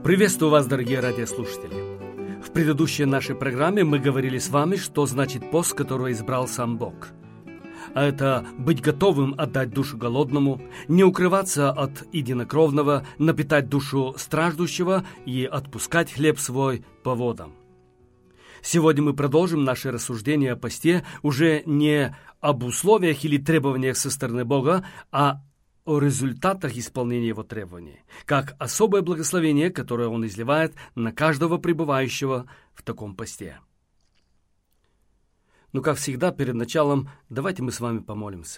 Приветствую вас, дорогие радиослушатели! В предыдущей нашей программе мы говорили с вами, что значит пост, который избрал сам Бог. А это быть готовым отдать душу голодному, не укрываться от единокровного, напитать душу страждущего и отпускать хлеб свой по водам. Сегодня мы продолжим наше рассуждение о посте уже не об условиях или требованиях со стороны Бога, а о результатах исполнения Его требований, как особое благословение, которое Он изливает на каждого пребывающего в таком посте. Ну, как всегда, перед началом давайте мы с вами помолимся.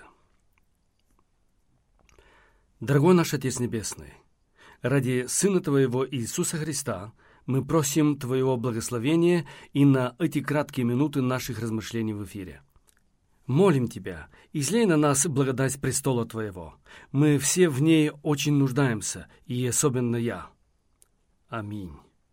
Дорогой наш Отец Небесный, ради Сына Твоего Иисуса Христа мы просим Твоего благословения и на эти краткие минуты наших размышлений в эфире. Молим Тебя, излей на нас благодать престола Твоего. Мы все в ней очень нуждаемся, и особенно я. Аминь.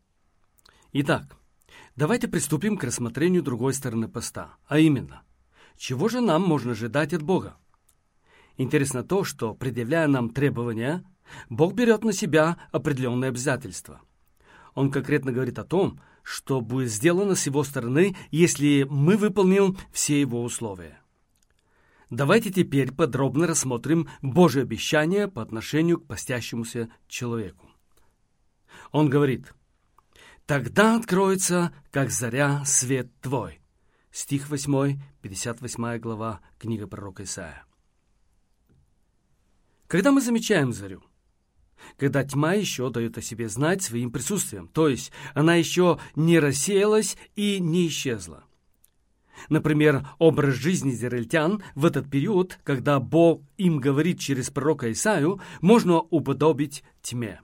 Итак, давайте приступим к рассмотрению другой стороны поста, а именно, чего же нам можно ожидать от Бога? Интересно то, что, предъявляя нам требования, Бог берет на себя определенные обязательства. Он конкретно говорит о том, что будет сделано с Его стороны, если мы выполним все Его условия. Давайте теперь подробно рассмотрим Божие обещание по отношению к постящемуся человеку. Он говорит: «Тогда откроется, как заря, свет твой». Стих 8, 58 глава, книга пророка Исаия. Когда мы замечаем зарю? Когда тьма еще дает о себе знать своим присутствием, то есть она еще не рассеялась и не исчезла. Например, образ жизни израильтян в этот период, когда Бог им говорит через пророка Исаию, можно уподобить тьме.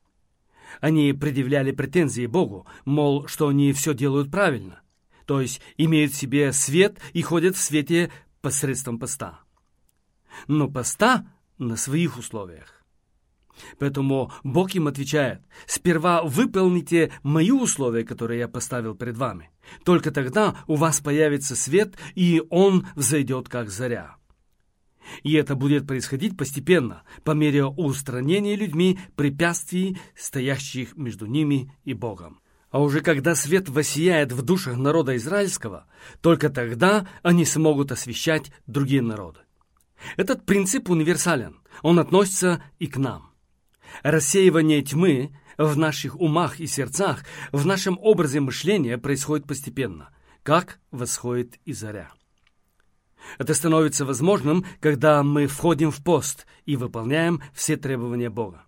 Они предъявляли претензии Богу, мол, что они все делают правильно, то есть имеют в себе свет и ходят в свете посредством поста. Но поста на своих условиях. Поэтому Бог им отвечает: «Сперва выполните мои условия, которые я поставил перед вами. Только тогда у вас появится свет, и он взойдет, как заря». И это будет происходить постепенно, по мере устранения людьми препятствий, стоящих между ними и Богом. А уже когда свет воссияет в душах народа израильского, только тогда они смогут освещать другие народы. Этот принцип универсален, он относится и к нам. Рассеивание тьмы в наших умах и сердцах, в нашем образе мышления происходит постепенно, как восходит и заря. Это становится возможным, когда мы входим в пост и выполняем все требования Бога.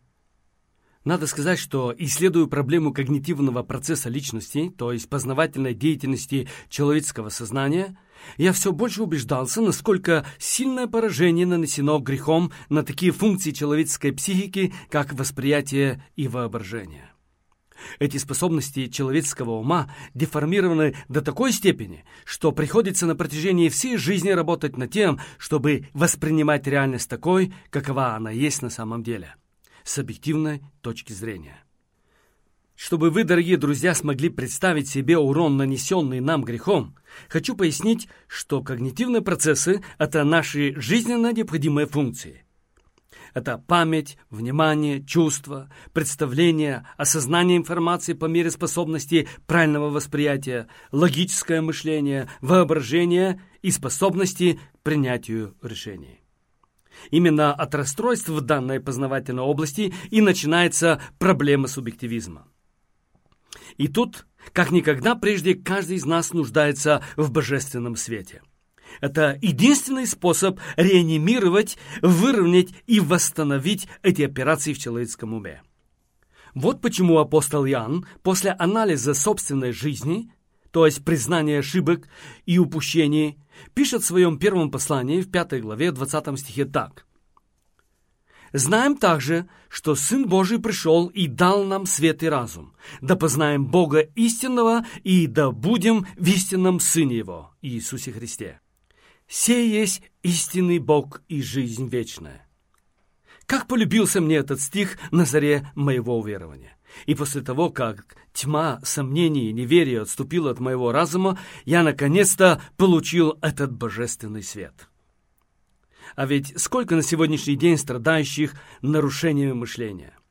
Надо сказать, что, исследуя проблему когнитивного процесса личности, то есть познавательной деятельности человеческого сознания, я все больше убеждался, насколько сильное поражение нанесено грехом на такие функции человеческой психики, как восприятие и воображение. Эти способности человеческого ума деформированы до такой степени, что приходится на протяжении всей жизни работать над тем, чтобы воспринимать реальность такой, какова она есть на самом деле, с объективной точки зрения. Чтобы вы, дорогие друзья, смогли представить себе урон, нанесенный нам грехом, хочу пояснить, что когнитивные процессы – это наши жизненно необходимые функции. Это память, внимание, чувства, представление, осознание информации по мере способности правильного восприятия, логическое мышление, воображение и способности к принятию решений. Именно от расстройств в данной познавательной области и начинается проблема субъективизма. И тут, как никогда прежде, каждый из нас нуждается в божественном свете. Это единственный способ реанимировать, выровнять и восстановить эти операции в человеческом уме. Вот почему апостол Иоанн после анализа собственной жизни, то есть признания ошибок и упущений, пишет в своем первом послании в 5 главе 20 стихе так: «Знаем также, что Сын Божий пришел и дал нам свет и разум, да познаем Бога истинного и да будем в истинном Сыне Его, Иисусе Христе. Сей есть истинный Бог и жизнь вечная». Как полюбился мне этот стих на заре моего уверования. И после того, как тьма сомнений и неверия отступила от моего разума, я наконец-то получил этот божественный свет. А ведь сколько на сегодняшний день страдающих нарушениями мышления.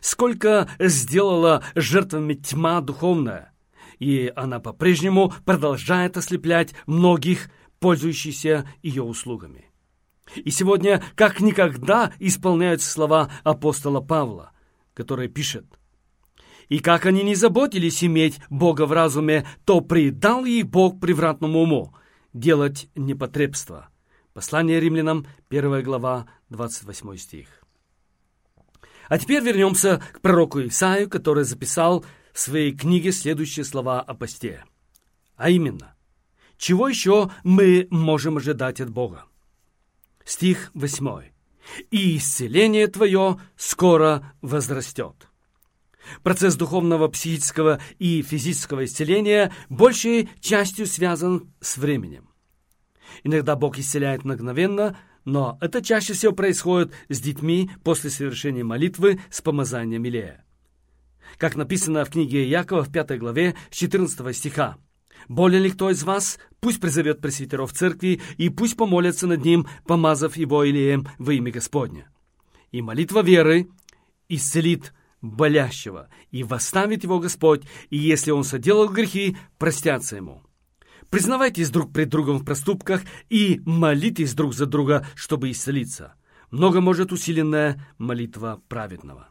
сколько сделала жертвами тьма духовная, и она по-прежнему продолжает ослеплять многих, пользующихся ее услугами. И сегодня как никогда исполняются слова апостола Павла, который пишет: «И как они не заботились иметь Бога в разуме, то предал их Бог превратному уму делать непотребство». Послание римлянам, 1 глава, 28 стих. А теперь вернемся к пророку Исаию, который записал в своей книге следующие слова о посте. А именно: чего еще мы можем ожидать от Бога? Стих 8. «И исцеление твое скоро возрастет». Процесс духовного, психического и физического исцеления большей частью связан с временем. Иногда Бог исцеляет мгновенно, но это чаще всего происходит с детьми после совершения молитвы с помазанием Илея. Как написано в книге Иакова в 5 главе с 14 стиха: «Болен ли кто из вас, пусть призовет пресвитеров церкви, и пусть помолятся над ним, помазав его Илеем во имя Господне. И молитва веры исцелит болящего, и восставит его Господь, и если он соделал грехи, простятся ему. Признавайтесь друг пред другом в проступках и молитесь друг за друга, чтобы исцелиться. Много может усиленная молитва праведного».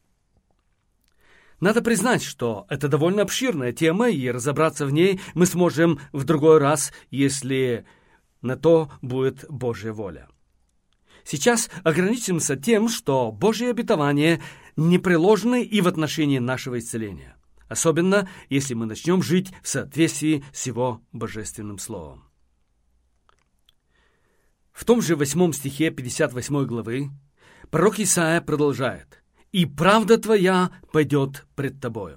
Надо признать, что это довольно обширная тема, и разобраться в ней мы сможем в другой раз, если на то будет Божья воля. Сейчас ограничимся тем, что Божьи обетования непреложны и в отношении нашего исцеления, особенно если мы начнем жить в соответствии с Его божественным словом. В том же 8 стихе 58 главы пророк Исаия продолжает: «И правда твоя пойдет пред тобою».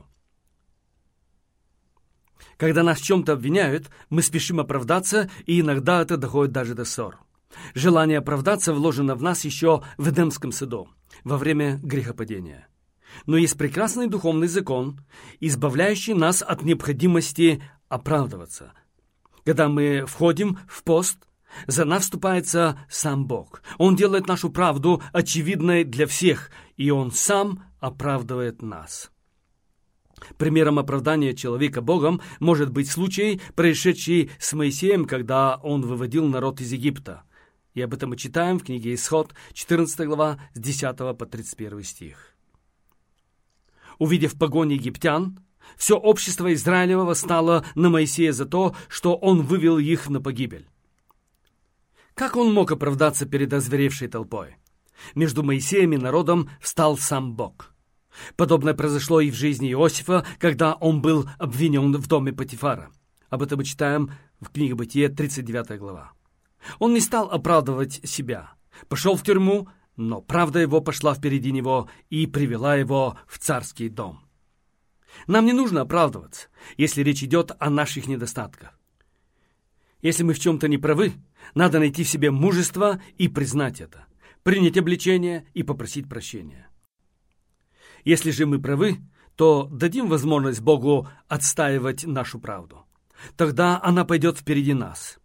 Когда нас в чем-то обвиняют, мы спешим оправдаться, и иногда это доходит даже до ссор. Желание оправдаться вложено в нас еще в Эдемском саду, во время грехопадения. Но есть прекрасный духовный закон, избавляющий нас от необходимости оправдываться. Когда мы входим в пост, за нас вступается сам Бог. Он делает нашу правду очевидной для всех, и Он сам оправдывает нас. Примером оправдания человека Богом может быть случай, происшедший с Моисеем, когда он выводил народ из Египта. И об этом мы читаем в книге Исход, 14 глава, с 10 по 31 стих. Увидев погонь египтян, все общество Израилева восстало на Моисея за то, что он вывел их на погибель. Как он мог оправдаться перед озверевшей толпой? Между Моисеем и народом встал сам Бог. Подобное произошло и в жизни Иосифа, когда он был обвинен в доме Потифара. Об этом мы читаем в книге Бытие, 39 глава. Он не стал оправдывать себя. Пошел в тюрьму, но правда его пошла впереди него и привела его в царский дом. Нам не нужно оправдываться, если речь идет о наших недостатках. Если мы в чем-то не правы, надо найти в себе мужество и признать это, принять обличение и попросить прощения. Если же мы правы, то дадим возможность Богу отстаивать нашу правду. Тогда она пойдет впереди нас.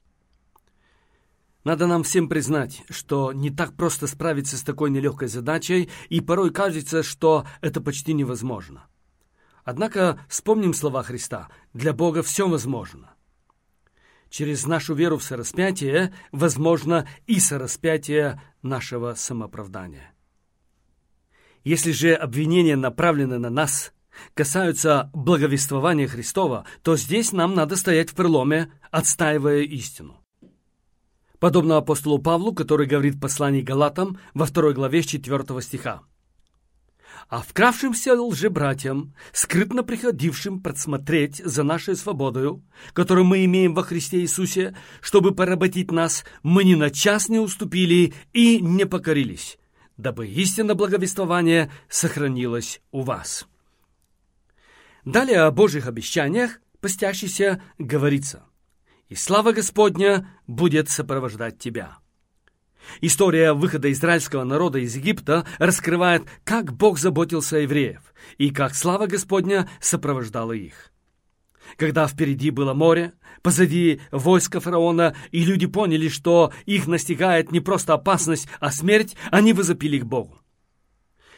Надо нам всем признать, что не так просто справиться с такой нелегкой задачей, и порой кажется, что это почти невозможно. Однако вспомним слова Христа: «Для Бога все возможно». Через нашу веру в сораспятие возможно и сораспятие нашего самооправдания. Если же обвинения направлены на нас, касаются благовествования Христова, то здесь нам надо стоять в проломе, отстаивая истину. Подобно апостолу Павлу, который говорит в послании Галатам во 2 главе 4 стиха: «А вкравшимся лжебратьям, скрытно приходившим подсмотреть за нашей свободою, которую мы имеем во Христе Иисусе, чтобы поработить нас, мы ни на час не уступили и не покорились, дабы истина благовествования сохранилась у вас». Далее о Божьих обещаниях постящихся говорится: «И слава Господня будет сопровождать тебя». История выхода израильского народа из Египта раскрывает, как Бог заботился о евреев и как слава Господня сопровождала их. Когда впереди было море, позади войска фараона, и люди поняли, что их настигает не просто опасность, а смерть, они возопили к Богу.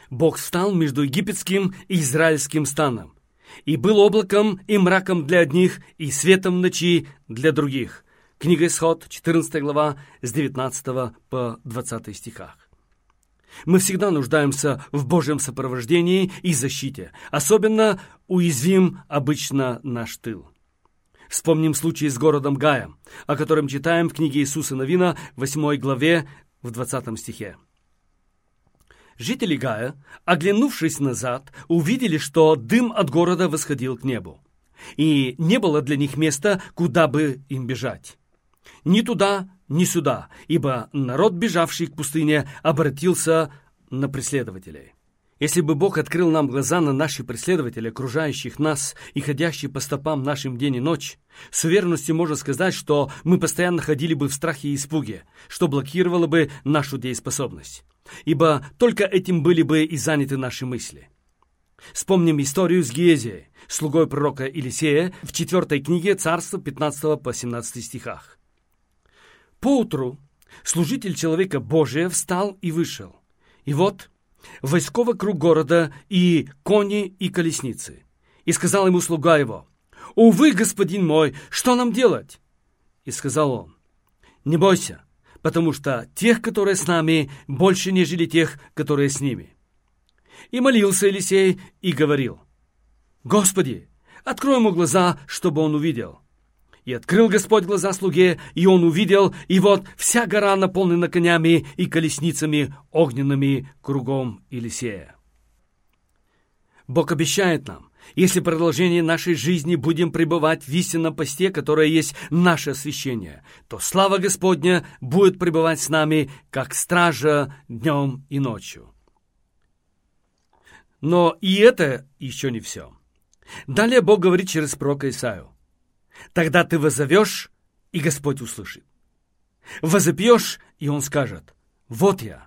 Бог встал между египетским и израильским станом, и был облаком и мраком для одних, и светом ночи для других. Книга Исход, 14 глава, с 19 по 20 стихах. Мы всегда нуждаемся в Божьем сопровождении и защите. Особенно уязвим обычно наш тыл. Вспомним случай с городом Гаем, о котором читаем в книге Иисуса Навина, 8 главе, в 20 стихе. Жители Гая, оглянувшись назад, увидели, что дым от города восходил к небу, и не было для них места, куда бы им бежать. Ни туда, ни сюда, ибо народ, бежавший к пустыне, обратился на преследователей. Если бы Бог открыл нам глаза на наши преследователи, окружающих нас и ходящие по стопам нашим день и ночь, с уверенностью можно сказать, что мы постоянно ходили бы в страхе и испуге, что блокировало бы нашу дееспособность. Ибо только этим были бы и заняты наши мысли. Вспомним историю с Гиезией, слугой пророка Елисея, в 4 книге Царства 15 по 17 стихах. Поутру служитель человека Божия встал и вышел. И вот войско вокруг города, и кони, и колесницы. И сказал ему слуга его: «Увы, господин мой, что нам делать?» И сказал он: «Не бойся, потому что тех, которые с нами, больше, нежели тех, которые с ними». И молился Елисей и говорил: «Господи, открой ему глаза, чтобы он увидел». И открыл Господь глаза слуге, и он увидел, и вот вся гора наполнена конями и колесницами огненными кругом Елисея. Бог обещает нам, если в продолжении нашей жизни будем пребывать в истинном посте, которое есть наше освящение, то слава Господня будет пребывать с нами, как стража днем и ночью. Но и это еще не все. Далее Бог говорит через пророка Исаию: «Тогда ты воззовешь, и Господь услышит. Возопьешь, и Он скажет: вот я».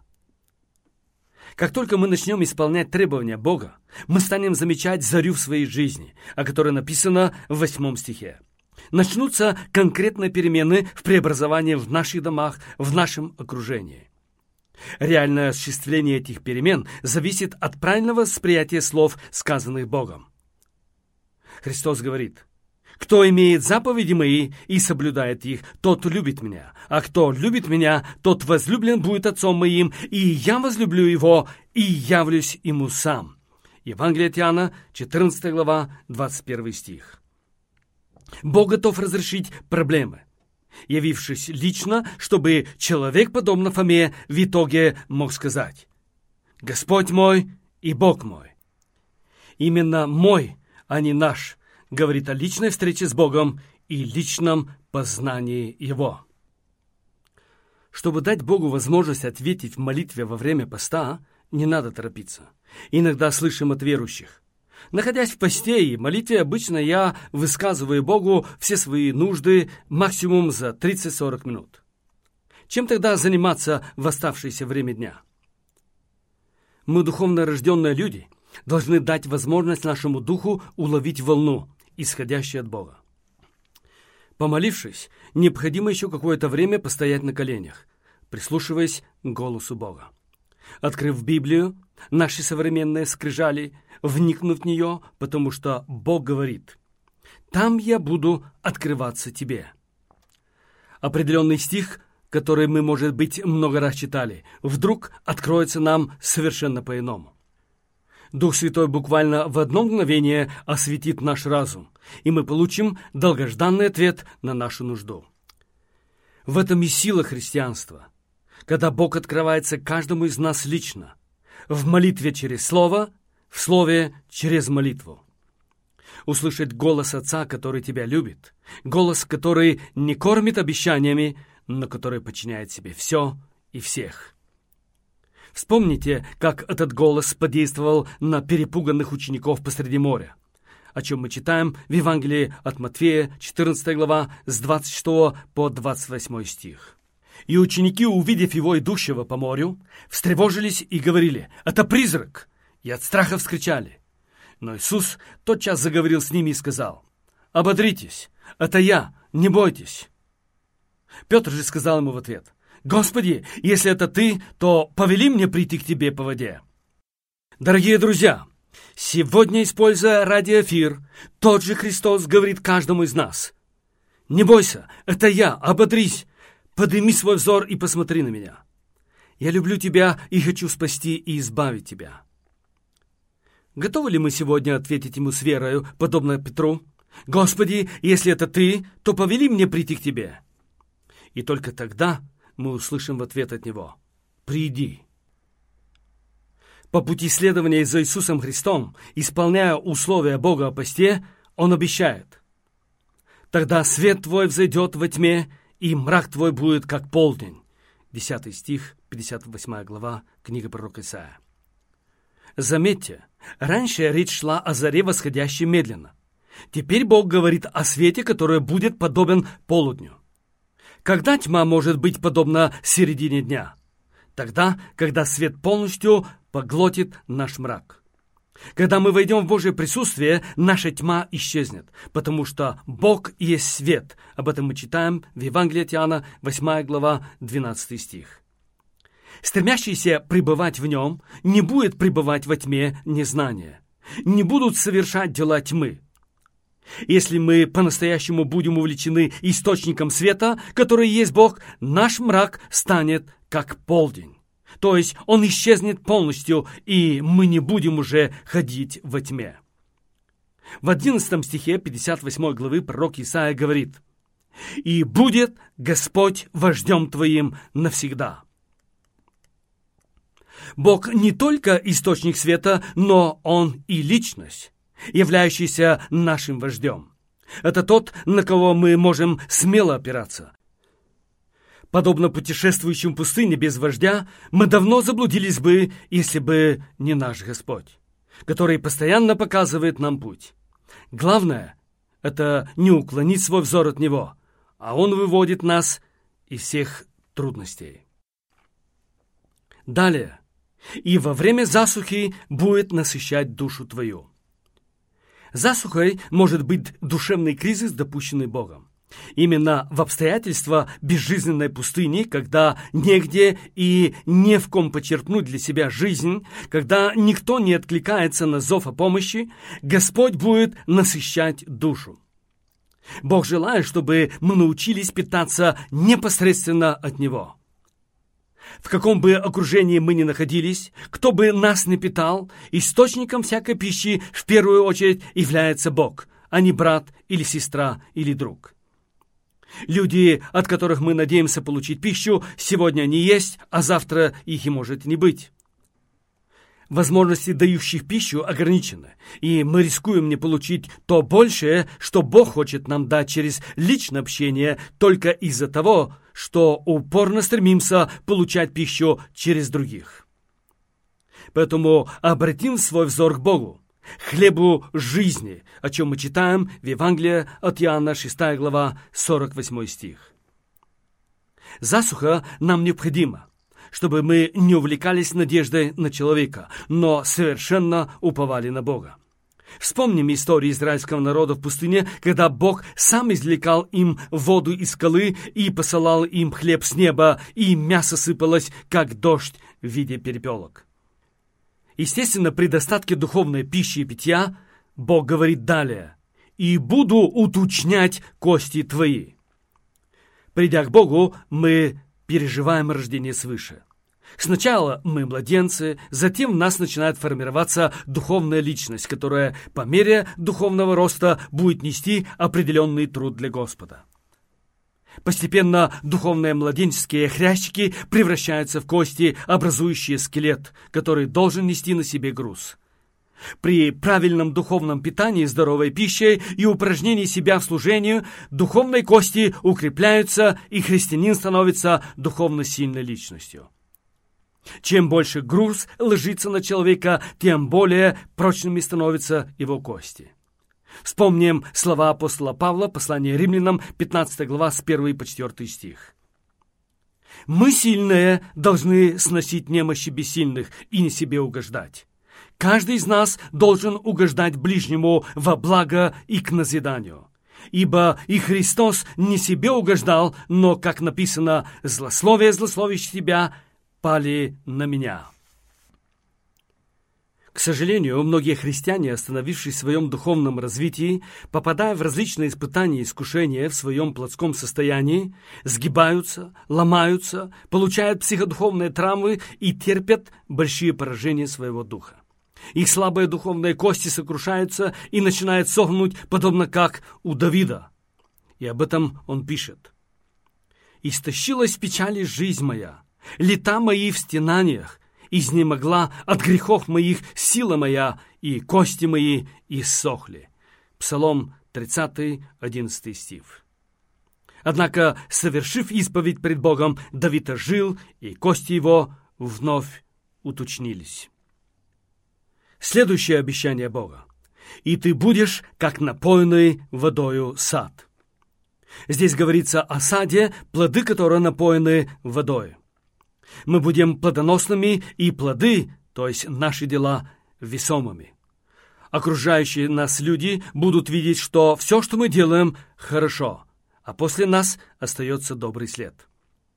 Как только мы начнем исполнять требования Бога, мы станем замечать зарю в своей жизни, о которой написано в 8 стихе. Начнутся конкретные перемены в преобразовании в наших домах, в нашем окружении. Реальное осуществление этих перемен зависит от правильного восприятия слов, сказанных Богом. Христос говорит: «Кто имеет заповеди мои и соблюдает их, тот любит меня. А кто любит меня, тот возлюблен будет Отцом моим, и я возлюблю его, и явлюсь ему сам». Евангелие от Иоанна, 14 глава, 21 стих. Бог готов разрешить проблемы, явившись лично, чтобы человек, подобно Фоме, в итоге мог сказать: «Господь мой и Бог мой». Именно мой, а не наш, говорит о личной встрече с Богом и личном познании Его. Чтобы дать Богу возможность ответить в молитве во время поста, не надо торопиться. Иногда слышим от верующих: находясь в посте и молитве, обычно я высказываю Богу все свои нужды максимум за 30-40 минут. Чем тогда заниматься в оставшееся время дня? Мы, духовно рожденные люди, должны дать возможность нашему духу уловить волну, исходящую от Бога. Помолившись, необходимо еще какое-то время постоять на коленях, прислушиваясь к голосу Бога. Открыв Библию, наши современные скрижали, вникнув в нее, потому что Бог говорит: «Там я буду открываться тебе». Определенный стих, который мы, может быть, много раз читали, вдруг откроется нам совершенно по-иному. Дух Святой буквально в одно мгновение осветит наш разум, и мы получим долгожданный ответ на нашу нужду. В этом и сила христианства, когда Бог открывается каждому из нас лично, в молитве через Слово, в Слове через молитву. Услышать голос Отца, который тебя любит, голос, который не кормит обещаниями, но который подчиняет себе все и всех. Вспомните, как этот голос подействовал на перепуганных учеников посреди моря, о чем мы читаем в Евангелии от Матфея, 14 глава, с 26 по 28 стих. «И ученики, увидев его, идущего по морю, встревожились и говорили: „Это призрак!“ И от страха вскричали. Но Иисус тотчас заговорил с ними и сказал: „Ободритесь, это я, не бойтесь“. Петр же сказал ему в ответ: „Господи, если это ты, то повели мне прийти к тебе по воде“. Дорогие друзья, сегодня, используя радиоэфир, тот же Христос говорит каждому из нас: «Не бойся, это я, ободрись, подними свой взор и посмотри на меня. Я люблю тебя и хочу спасти и избавить тебя». Готовы ли мы сегодня ответить ему с верою, подобно Петру? «Господи, если это ты, то повели мне прийти к тебе». И только тогда мы услышим в ответ от него: «Приди». По пути следования за Иисусом Христом, исполняя условия Бога о посте, Он обещает: «Тогда свет твой взойдет во тьме, и мрак твой будет, как полдень». 10 стих, 58 глава, книга пророка Исаия. Заметьте, раньше речь шла о заре, восходящей медленно. Теперь Бог говорит о свете, который будет подобен полудню. Когда тьма может быть подобна середине дня? Тогда, когда свет полностью поглотит наш мрак. Когда мы войдем в Божье присутствие, наша тьма исчезнет, потому что Бог есть свет. Об этом мы читаем в Евангелии от Иоанна, 8 глава, 12 стих. Стремящийся пребывать в нем не будет пребывать во тьме незнания, не будут совершать дела тьмы. Если мы по-настоящему будем увлечены источником света, который есть Бог, наш мрак станет как полдень. То есть он исчезнет полностью, и мы не будем уже ходить во тьме. В 11 стихе 58 главы пророк Исаия говорит: «И будет Господь вождем твоим навсегда». Бог не только источник света, но Он и личность, являющийся нашим вождем. Это тот, на кого мы можем смело опираться. Подобно путешествующим в пустыне без вождя, мы давно заблудились бы, если бы не наш Господь, который постоянно показывает нам путь. Главное – это не уклонить свой взор от Него, а Он выводит нас из всех трудностей. Далее. «И во время засухи будет насыщать душу твою». Засухой может быть душевный кризис, допущенный Богом. Именно в обстоятельства безжизненной пустыни, когда негде и не в ком почерпнуть для себя жизнь, когда никто не откликается на зов о помощи, Господь будет насыщать душу. Бог желает, чтобы мы научились питаться непосредственно от Него. В каком бы окружении мы ни находились, кто бы нас ни питал, источником всякой пищи в первую очередь является Бог, а не брат или сестра или друг. Люди, от которых мы надеемся получить пищу, сегодня они есть, а завтра их и может не быть. Возможности дающих пищу ограничены, и мы рискуем не получить то большее, что Бог хочет нам дать через личное общение, только из-за того, что упорно стремимся получать пищу через других. Поэтому обратим свой взор к Богу, хлебу жизни, о чем мы читаем в Евангелии от Иоанна, 6 глава, 48 стих. Засуха нам необходима, чтобы мы не увлекались надеждой на человека, но совершенно уповали на Бога. Вспомним историю израильского народа в пустыне, когда Бог сам извлекал им воду из скалы и посылал им хлеб с неба, и мясо сыпалось, как дождь в виде перепелок. Естественно, при достатке духовной пищи и питья Бог говорит далее: «И буду уточнять кости твои». Придя к Богу, мы переживаем рождение свыше. Сначала мы младенцы, затем в нас начинает формироваться духовная личность, которая по мере духовного роста будет нести определенный труд для Господа. Постепенно духовные младенческие хрящики превращаются в кости, образующие скелет, который должен нести на себе груз. При правильном духовном питании, здоровой пищей и упражнении себя в служении, духовные кости укрепляются, и христианин становится духовно сильной личностью. Чем больше груз ложится на человека, тем более прочными становятся его кости. Вспомним слова апостола Павла, послание римлянам, 15 глава, с 1 по 4 стих. «Мы, сильные, должны сносить немощи бессильных и не себе угождать. Каждый из нас должен угождать ближнему во благо и к назиданию. Ибо и Христос не себе угождал, но, как написано, злословие злословящих тебя пали на меня». К сожалению, многие христиане, остановившись в своем духовном развитии, попадая в различные испытания и искушения в своем плотском состоянии, сгибаются, ломаются, получают психодуховные травмы и терпят большие поражения своего духа. Их слабые духовные кости сокрушаются и начинают сохнуть, подобно как у Давида. И об этом он пишет. «Истощилась в печали жизнь моя, лета мои в стенаниях, изнемогла от грехов моих сила моя, и кости мои иссохли». Псалом 30, 11 стих. Однако, совершив исповедь пред Богом, Давид ожил, и кости его вновь уточнились. Следующее обещание Бога. «И ты будешь, как напоенный водою сад». Здесь говорится о саде, плоды которого напоены водой. Мы будем плодоносными, и плоды, то есть наши дела, весомыми. Окружающие нас люди будут видеть, что все, что мы делаем, хорошо, а после нас остается добрый след.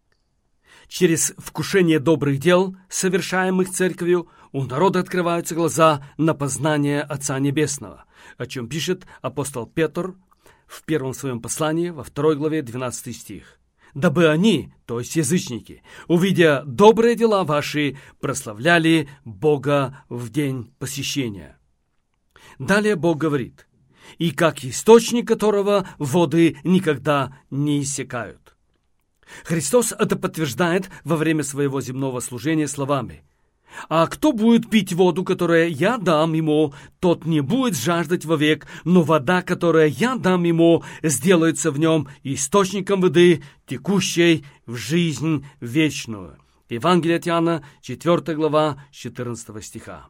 Через вкушение добрых дел, совершаемых Церковью, у народа открываются глаза на познание Отца Небесного, о чем пишет апостол Петр в первом своем послании, во 2 главе, 12 стих. «Дабы они, то есть язычники, увидя добрые дела ваши, прославляли Бога в день посещения». Далее Бог говорит: «И как источник которого воды никогда не иссякают». Христос это подтверждает во время своего земного служения словами: «А кто будет пить воду, которую я дам ему, тот не будет жаждать вовек, но вода, которую я дам ему, сделается в нем источником воды, текущей в жизнь вечную». Евангелие от Иоанна, 4 глава, 14 стиха.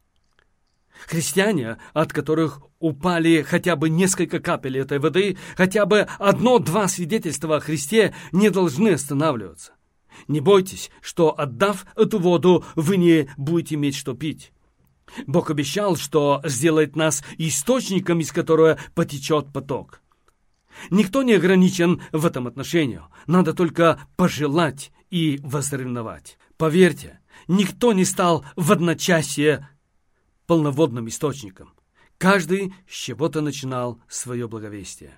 Христиане, от которых упали хотя бы несколько капель этой воды, хотя бы 1-2 свидетельства о Христе, не должны останавливаться. Не бойтесь, что, отдав эту воду, вы не будете иметь что пить. Бог обещал, что сделает нас источником, из которого потечет поток. Никто не ограничен в этом отношении. Надо только пожелать и возревновать. Поверьте, никто не стал в одночасье полноводным источником. Каждый с чего-то начинал свое благовестие.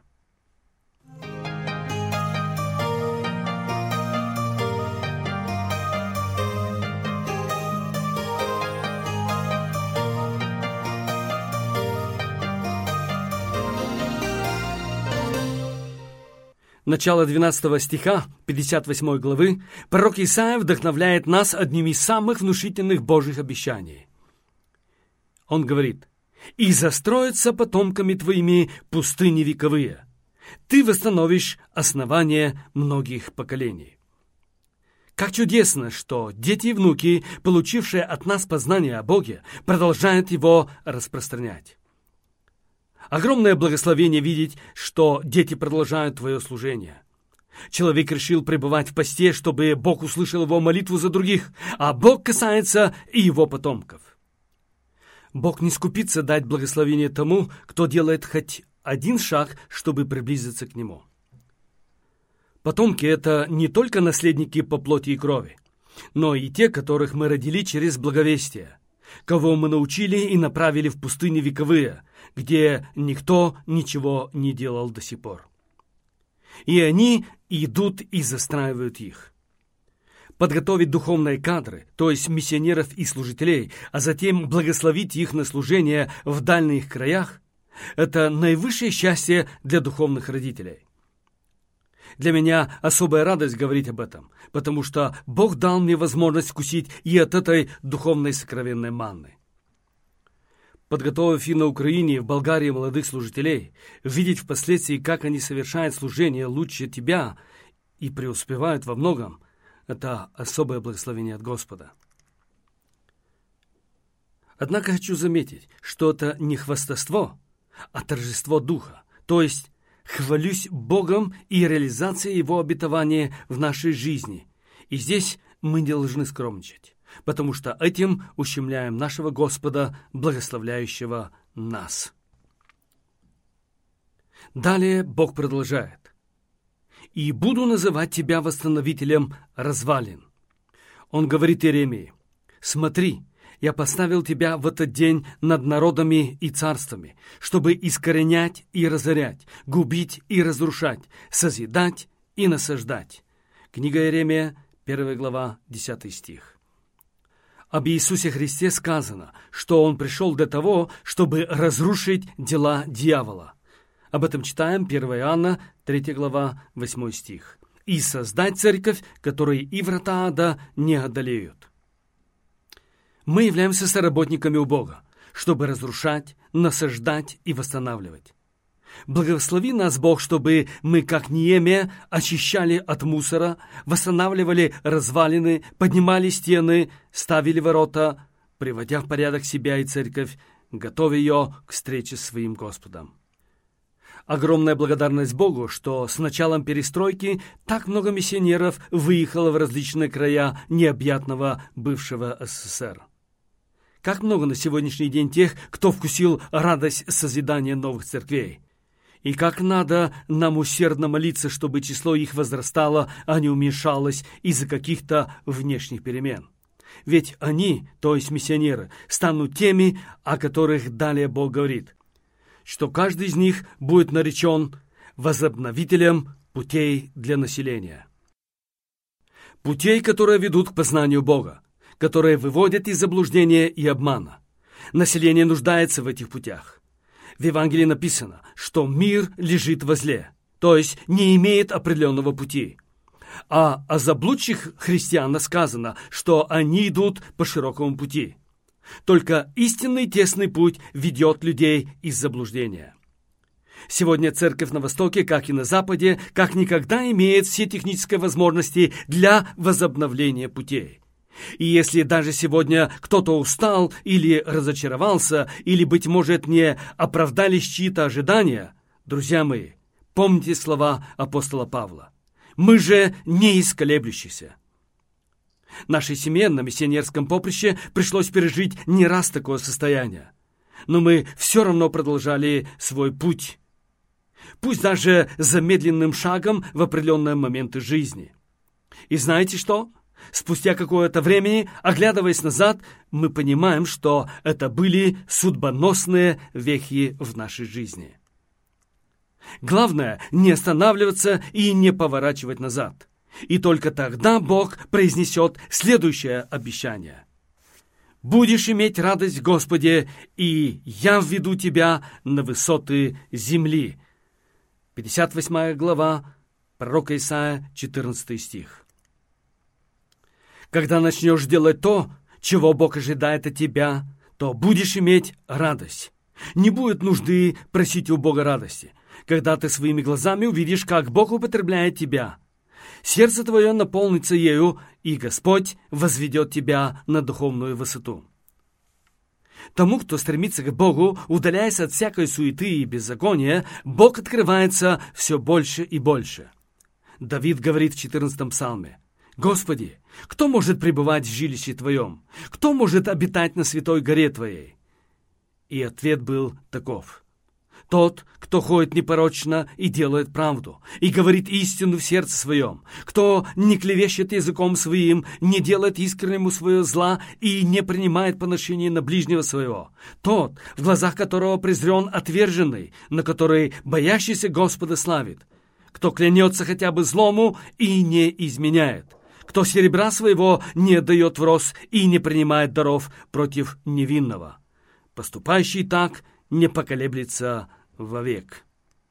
Начало 12 стиха 58 главы пророк Исаия вдохновляет нас одним из самых внушительных Божьих обещаний. Он говорит: «И застроятся потомками твоими пустыни вековые. Ты восстановишь основание многих поколений». Как чудесно, что дети и внуки, получившие от нас познание о Боге, продолжают его распространять. Огромное благословение видеть, что дети продолжают твое служение. Человек решил пребывать в посте, чтобы Бог услышал его молитву за других, а Бог касается и его потомков. Бог не скупится дать благословение тому, кто делает хоть один шаг, чтобы приблизиться к Нему. Потомки — это не только наследники по плоти и крови, но и те, которых мы родили через благовестие, кого мы научили и направили в пустыни вековые, где никто ничего не делал до сих пор. И они идут и застраивают их. Подготовить духовные кадры, то есть миссионеров и служителей, а затем благословить их на служение в дальних краях – это наивысшее счастье для духовных родителей. Для меня особая радость говорить об этом, потому что Бог дал мне возможность вкусить и от этой духовной сокровенной манны. Подготовив и на Украине, и в Болгарии молодых служителей, видеть впоследствии, как они совершают служение лучше тебя и преуспевают во многом, это особое благословение от Господа. Однако хочу заметить, что это не хвастовство, а торжество Духа, то есть хвалюсь Богом и реализацией Его обетования в нашей жизни. И здесь мы не должны скромничать, потому что этим ущемляем нашего Господа, благословляющего нас. Далее Бог продолжает: «И буду называть тебя восстановителем развалин». Он говорит Иеремии: «Смотри, Я поставил тебя в этот день над народами и царствами, чтобы искоренять и разорять, губить и разрушать, созидать и насаждать». Книга Иеремия, 1 глава, 10 стих. Об Иисусе Христе сказано, что Он пришел для того, чтобы разрушить дела дьявола. Об этом читаем 1 Иоанна, 3 глава, 8 стих. «И создать церковь, которой и врата ада не одолеют». Мы являемся соработниками у Бога, чтобы разрушать, насаждать и восстанавливать. Благослови нас, Бог, чтобы мы, как Неемия, очищали от мусора, восстанавливали развалины, поднимали стены, ставили ворота, приводя в порядок себя и церковь, готовя ее к встрече с своим Господом. Огромная благодарность Богу, что с началом перестройки так много миссионеров выехало в различные края необъятного бывшего СССР. Как много на сегодняшний день тех, кто вкусил радость созидания новых церквей. И как надо нам усердно молиться, чтобы число их возрастало, а не уменьшалось из-за каких-то внешних перемен. Ведь они, то есть миссионеры, станут теми, о которых далее Бог говорит, что каждый из них будет наречен возобновителем путей для населения. Путей, которые ведут к познанию Бога, которые выводят из заблуждения и обмана. Население нуждается в этих путях. В Евангелии написано, что мир лежит во зле, то есть не имеет определенного пути. А о заблудших христианах сказано, что они идут по широкому пути. Только истинный тесный путь ведет людей из заблуждения. Сегодня церковь на Востоке, как и на Западе, как никогда имеет все технические возможности для возобновления путей. И если даже сегодня кто-то устал или разочаровался, или, быть может, не оправдались чьи-то ожидания, друзья мои, помните слова апостола Павла. Мы же не из колеблющихся. Нашей семье на миссионерском поприще пришлось пережить не раз такое состояние. Но мы все равно продолжали свой путь. Пусть даже замедленным шагом в определенные моменты жизни. И знаете что? Спустя какое-то время, оглядываясь назад, мы понимаем, что это были судьбоносные вехи в нашей жизни. Главное – не останавливаться и не поворачивать назад. И только тогда Бог произнесет следующее обещание. «Будешь иметь радость в Господе, и я введу тебя на высоты земли». 58 глава, пророка Исаия, 14 стих. Когда начнешь делать то, чего Бог ожидает от тебя, то будешь иметь радость. Не будет нужды просить у Бога радости, когда ты своими глазами увидишь, как Бог употребляет тебя. Сердце твое наполнится ею, и Господь возведет тебя на духовную высоту. Тому, кто стремится к Богу, удаляясь от всякой суеты и беззакония, Бог открывается все больше и больше. Давид говорит в 14 псалме: «Господи, кто может пребывать в жилище Твоем? Кто может обитать на святой горе Твоей?» И ответ был таков: «Тот, кто ходит непорочно и делает правду, и говорит истину в сердце своем, кто не клевещет языком своим, не делает искреннему свое зла и не принимает поношения на ближнего своего, тот, в глазах которого презрен отверженный, на который боящийся Господа славит, кто клянется хотя бы злому и не изменяет, кто серебра своего не дает в рост и не принимает даров против невинного. Поступающий так не поколеблется вовек».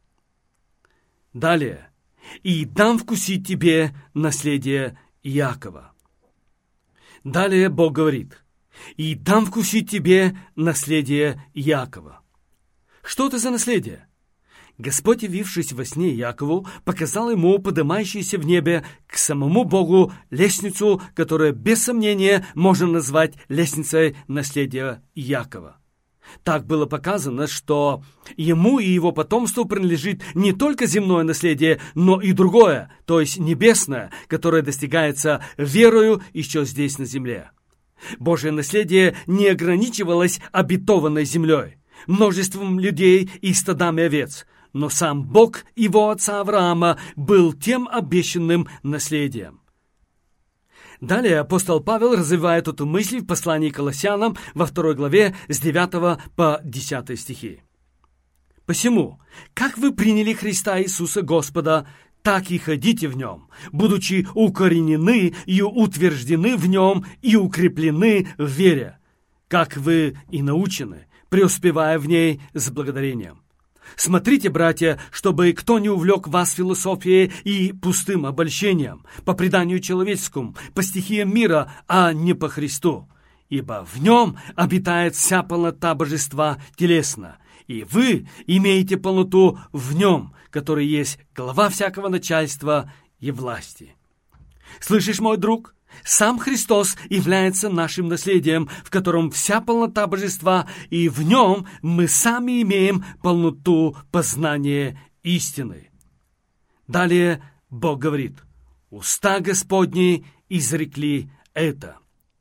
Далее. «И дам вкусить тебе наследие Иакова». Далее Бог говорит: «И дам вкусить тебе наследие Иакова». Что это за наследие? Господь, явившись во сне Якову, показал ему поднимающуюся в небе к самому Богу лестницу, которую без сомнения можно назвать лестницей наследия Иакова. Так было показано, что ему и его потомству принадлежит не только земное наследие, но и другое, то есть небесное, которое достигается верою еще здесь на земле. Божье наследие не ограничивалось обетованной землей, множеством людей и стадами овец, но сам Бог его отца Авраама был тем обещанным наследием. Далее апостол Павел развивает эту мысль в послании к Колоссянам во 2 главе с 9 по 10 стихи. «Посему, как вы приняли Христа Иисуса Господа, так и ходите в Нем, будучи укоренены и утверждены в Нем и укреплены в вере, как вы и научены, преуспевая в ней с благодарением. Смотрите, братья, чтобы кто не увлек вас философией и пустым обольщением, по преданию человеческому, по стихиям мира, а не по Христу. Ибо в нем обитает вся полнота божества телесно, и вы имеете полноту в нем, который есть глава всякого начальства и власти». Слышишь, мой друг? Сам Христос является нашим наследием, в котором вся полнота божества, и в нем мы сами имеем полноту познания истины. Далее Бог говорит: «Уста Господни изрекли это».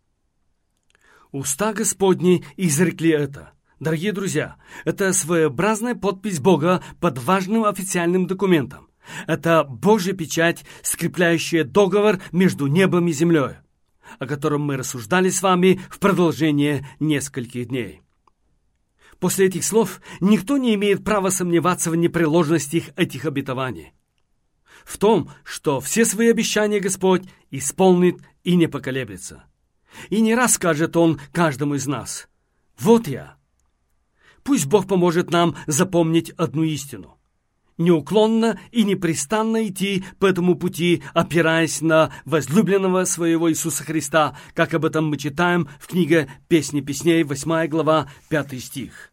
Уста Господни изрекли это. Дорогие друзья, это своеобразная подпись Бога под важным официальным документом. Это Божья печать, скрепляющая договор между небом и землей, о котором мы рассуждали с вами в продолжение нескольких дней. После этих слов никто не имеет права сомневаться в непреложности этих обетований, в том, что все свои обещания Господь исполнит и не поколеблется. И не раз скажет Он каждому из нас: «Вот я». Пусть Бог поможет нам запомнить одну истину: неуклонно и непрестанно идти по этому пути, опираясь на возлюбленного своего Иисуса Христа, как об этом мы читаем в книге «Песни песней», 8 глава, 5 стих.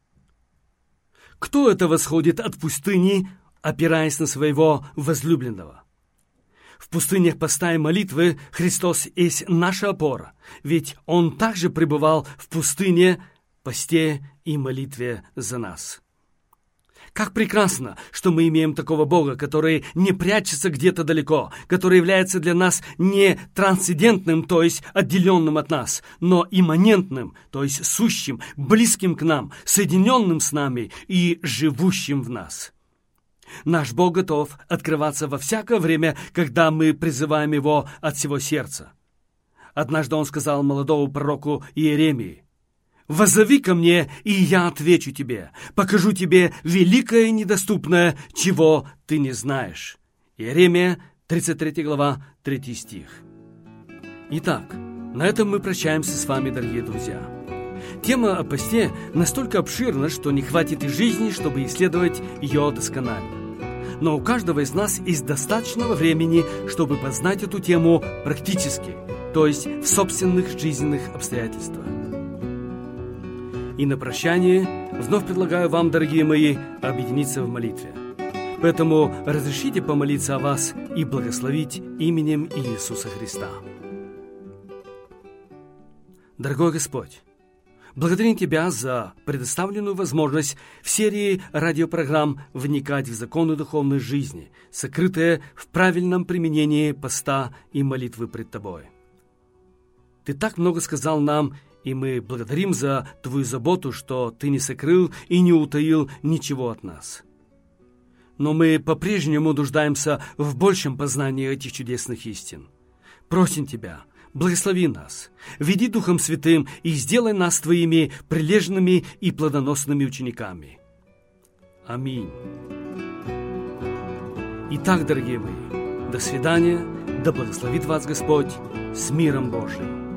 Кто это восходит от пустыни, опираясь на своего возлюбленного? В пустынях поста и молитвы Христос есть наша опора, ведь Он также пребывал в пустыне, посте и молитве за нас. Как прекрасно, что мы имеем такого Бога, который не прячется где-то далеко, который является для нас не трансцендентным, то есть отделенным от нас, но имманентным, то есть сущим, близким к нам, соединенным с нами и живущим в нас. Наш Бог готов открываться во всякое время, когда мы призываем Его от всего сердца. Однажды Он сказал молодому пророку Иеремии: «Воззови ко мне, и я отвечу тебе, покажу тебе великое и недоступное, чего ты не знаешь». Иеремия, 33 глава, 3 стих. Итак, на этом мы прощаемся с вами, дорогие друзья. Тема о посте настолько обширна, что не хватит и жизни, чтобы исследовать ее досконально. Но у каждого из нас есть достаточно времени, чтобы познать эту тему практически, то есть в собственных жизненных обстоятельствах. И на прощание вновь предлагаю вам, дорогие мои, объединиться в молитве. Поэтому разрешите помолиться о вас и благословить именем Иисуса Христа. Дорогой Господь, благодарим Тебя за предоставленную возможность в серии радиопрограмм вникать в законы духовной жизни, сокрытые в правильном применении поста и молитвы пред Тобой. Ты так много сказал нам, и мы благодарим за Твою заботу, что Ты не сокрыл и не утаил ничего от нас. Но мы по-прежнему нуждаемся в большем познании этих чудесных истин. Просим Тебя, благослови нас, веди Духом Святым и сделай нас Твоими прилежными и плодоносными учениками. Аминь. Итак, дорогие мои, до свидания, да благословит вас Господь с миром Божиим.